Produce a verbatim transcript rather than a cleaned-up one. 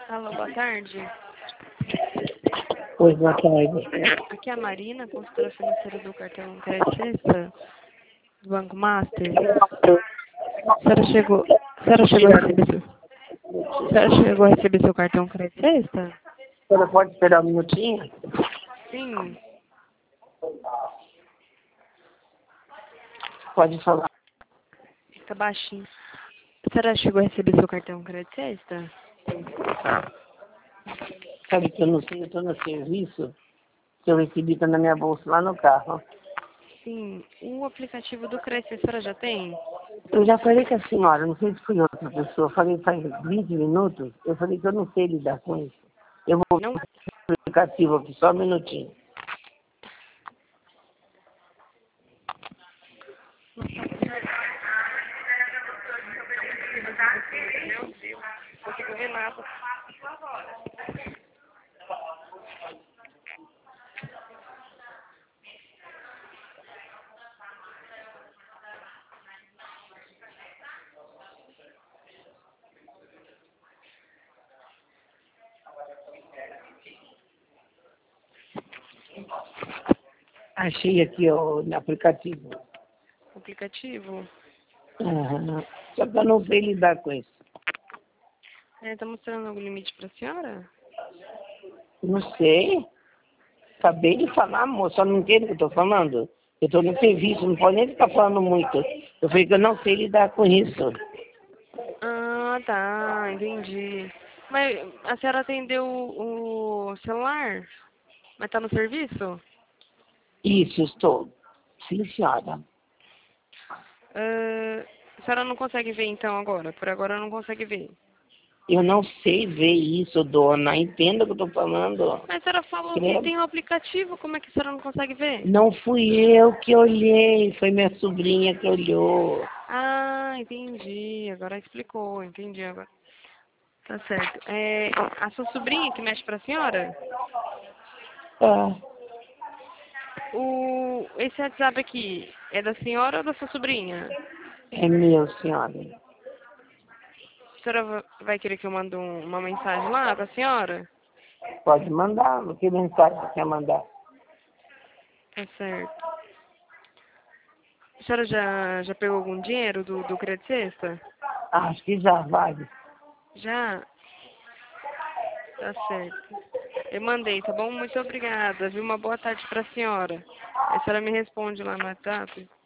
Alô, boa tarde. Oi, boa tarde. Aqui é a Marina, consultora financeira do cartão Crédito Sexta, do Banco Master. A senhora chegou, a senhora chegou a receber seu, a senhora chegou a receber seu cartão Crédito Sexta? A senhora pode esperar um minutinho? Sim. Pode falar. Fica baixinho. A senhora chegou a receber seu cartão Crédito Sexta? Sabe que eu não sei, eu estou no serviço, que eu recebi tá na minha bolsa lá no carro. Sim. O aplicativo do Crédito, a senhora já tem? Eu já falei com a senhora, não sei se foi outra pessoa, eu falei faz vinte minutos, eu falei que eu não sei lidar com isso. Eu vou Não? ver o aplicativo aqui, só um minutinho. Não consigo ver nada. Achei aqui ó, no aplicativo. Aplicativo? Aham. Só que eu não sei lidar com isso. É, tá mostrando algum limite pra senhora? Não sei. Acabei de falar, moça, só não entende o que eu estou falando? Eu estou no serviço, não pode nem ficar falando muito. Eu falei que eu não sei lidar com isso. Ah, tá, entendi. Mas a senhora atendeu o, o celular? Mas tá no serviço? Isso, estou. Sim, senhora. Ah, a senhora não consegue ver então agora? Por agora não consegue ver. Eu não sei ver isso, dona. Entenda o que eu estou falando. Mas a senhora falou que Credo. tem um aplicativo, como é que a senhora não consegue ver? Não fui eu que olhei, foi minha sobrinha que olhou. Ah, entendi. Agora explicou, entendi agora. Tá certo. É, a sua sobrinha que mexe pra senhora? Ah, O, esse WhatsApp aqui é da senhora ou da sua sobrinha? é meu, senhora. A senhora va- vai querer que eu mande um- uma mensagem lá pra senhora? Pode mandar, que mensagem você quer mandar? Tá certo. A senhora já, já pegou algum dinheiro do, do Crédito Sexta? Acho que já vale. Já? Tá certo. Eu mandei, tá bom? Muito obrigada. Viu? Uma boa tarde pra senhora. Aí a senhora me responde lá no WhatsApp.